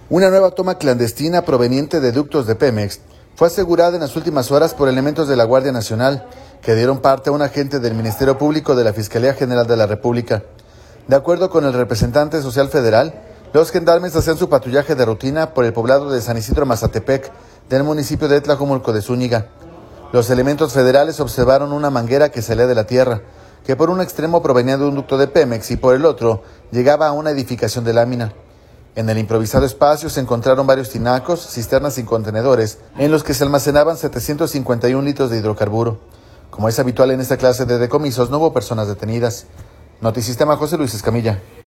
Una nueva toma clandestina proveniente de ductos de Pemex fue asegurada en las últimas horas por elementos de la Guardia Nacional, que dieron parte a un agente del Ministerio Público de la Fiscalía General de la República. De acuerdo con el representante social federal, los gendarmes hacían su patrullaje de rutina por el poblado de San Isidro Mazatepec, del municipio de Tlajomulco de Zúñiga. Los elementos federales observaron una manguera que salía de la tierra, que por un extremo provenía de un ducto de Pemex y por el otro llegaba a una edificación de lámina. En el improvisado espacio se encontraron varios tinacos, cisternas y contenedores en los que se almacenaban 751 litros de hidrocarburo. Como es habitual en esta clase de decomisos, no hubo personas detenidas. Notisistema, José Luis Escamilla.